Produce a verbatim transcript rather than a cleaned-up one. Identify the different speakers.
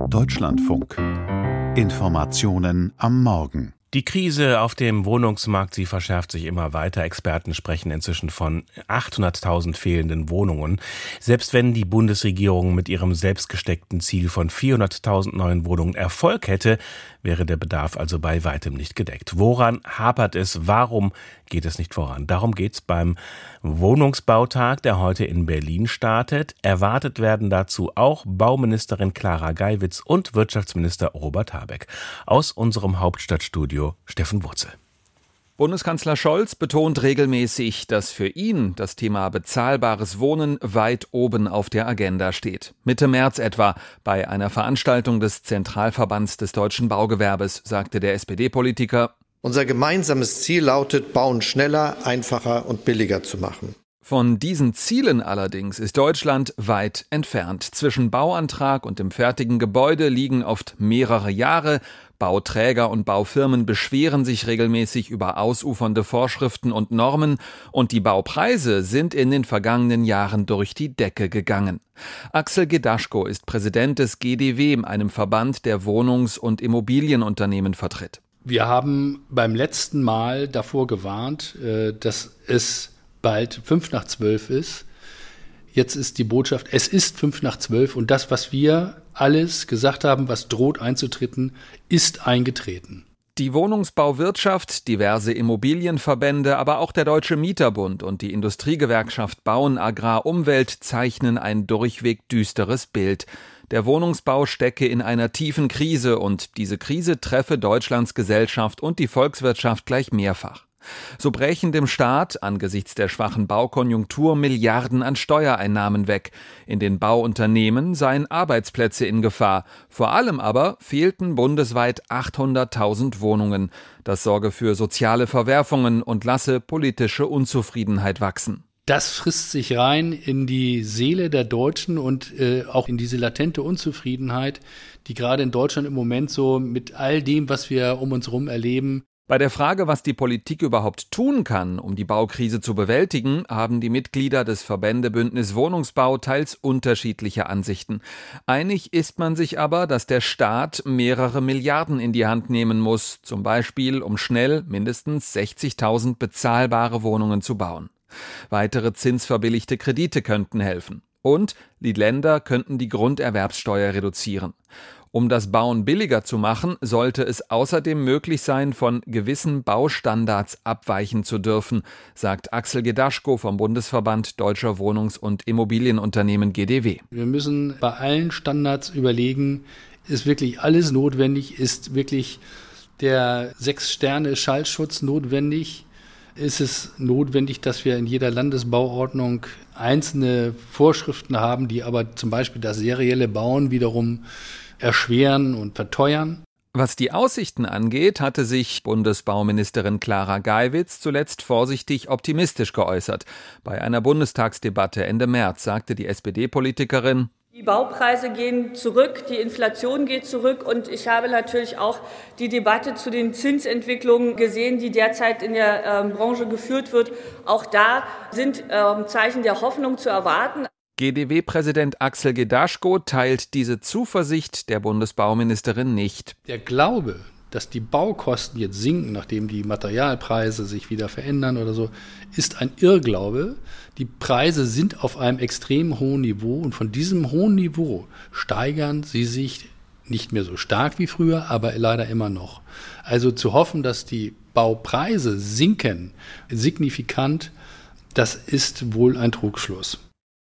Speaker 1: Deutschlandfunk. Informationen am Morgen.
Speaker 2: Die Krise auf dem Wohnungsmarkt, sie verschärft sich immer weiter. Experten sprechen inzwischen von achthunderttausend fehlenden Wohnungen. Selbst wenn die Bundesregierung mit ihrem selbstgesteckten Ziel von vierhunderttausend neuen Wohnungen Erfolg hätte, wäre der Bedarf also bei weitem nicht gedeckt. Woran hapert es? Warum geht es nicht voran? Darum geht's beim Wohnungsbautag, der heute in Berlin startet. Erwartet werden dazu auch Bauministerin Clara Geiwitz und Wirtschaftsminister Robert Habeck. Aus unserem Hauptstadtstudio Steffen Wurzel.
Speaker 3: Bundeskanzler Scholz betont regelmäßig, dass für ihn das Thema bezahlbares Wohnen weit oben auf der Agenda steht. Mitte März etwa bei einer Veranstaltung des Zentralverbands des deutschen Baugewerbes sagte der S P D-Politiker:
Speaker 4: Unser gemeinsames Ziel lautet, Bauen schneller, einfacher und billiger zu machen.
Speaker 3: Von diesen Zielen allerdings ist Deutschland weit entfernt. Zwischen Bauantrag und dem fertigen Gebäude liegen oft mehrere Jahre. Bauträger und Baufirmen beschweren sich regelmäßig über ausufernde Vorschriften und Normen und die Baupreise sind in den vergangenen Jahren durch die Decke gegangen. Axel Gedaschko ist Präsident des G D W, einem Verband, der Wohnungs- und Immobilienunternehmen vertritt.
Speaker 5: Wir haben beim letzten Mal davor gewarnt, dass es bald fünf nach zwölf ist. Jetzt ist die Botschaft, es ist fünf nach zwölf und das, was wir alles gesagt haben, was droht einzutreten, ist eingetreten.
Speaker 3: Die Wohnungsbauwirtschaft, diverse Immobilienverbände, aber auch der Deutsche Mieterbund und die Industriegewerkschaft Bauen Agrar Umwelt zeichnen ein durchweg düsteres Bild. Der Wohnungsbau stecke in einer tiefen Krise und diese Krise treffe Deutschlands Gesellschaft und die Volkswirtschaft gleich mehrfach. So brächen dem Staat angesichts der schwachen Baukonjunktur Milliarden an Steuereinnahmen weg. In den Bauunternehmen seien Arbeitsplätze in Gefahr. Vor allem aber fehlten bundesweit achthunderttausend Wohnungen. Das sorge für soziale Verwerfungen und lasse politische Unzufriedenheit wachsen.
Speaker 5: Das frisst sich rein in die Seele der Deutschen und äh, auch in diese latente Unzufriedenheit, die gerade in Deutschland im Moment so mit all dem, was wir um uns herum erleben.
Speaker 3: Bei der Frage, was die Politik überhaupt tun kann, um die Baukrise zu bewältigen, haben die Mitglieder des Verbändebündnis Wohnungsbau teils unterschiedliche Ansichten. Einig ist man sich aber, dass der Staat mehrere Milliarden in die Hand nehmen muss, zum Beispiel um schnell mindestens sechzigtausend bezahlbare Wohnungen zu bauen. Weitere zinsverbilligte Kredite könnten helfen. Und die Länder könnten die Grunderwerbssteuer reduzieren. Um das Bauen billiger zu machen, sollte es außerdem möglich sein, von gewissen Baustandards abweichen zu dürfen, sagt Axel Gedaschko vom Bundesverband Deutscher Wohnungs- und Immobilienunternehmen G D W.
Speaker 5: Wir müssen bei allen Standards überlegen, ist wirklich alles notwendig, ist wirklich der Sechs-Sterne-Schallschutz notwendig? Ist es notwendig, dass wir in jeder Landesbauordnung einzelne Vorschriften haben, die aber zum Beispiel das serielle Bauen wiederum erschweren und verteuern?
Speaker 3: Was die Aussichten angeht, hatte sich Bundesbauministerin Clara Geiwitz zuletzt vorsichtig optimistisch geäußert. Bei einer Bundestagsdebatte Ende März sagte die S P D-Politikerin:
Speaker 6: Die Baupreise gehen zurück, die Inflation geht zurück und ich habe natürlich auch die Debatte zu den Zinsentwicklungen gesehen, die derzeit in der äh, Branche geführt wird. Auch da sind äh, Zeichen der Hoffnung zu erwarten.
Speaker 3: G D W-Präsident Axel Gedaschko teilt diese Zuversicht der Bundesbauministerin nicht.
Speaker 5: Der Glaube, dass die Baukosten jetzt sinken, nachdem die Materialpreise sich wieder verändern oder so, ist ein Irrglaube. Die Preise sind auf einem extrem hohen Niveau und von diesem hohen Niveau steigern sie sich nicht mehr so stark wie früher, aber leider immer noch. Also zu hoffen, dass die Baupreise sinken signifikant, das ist wohl ein Trugschluss.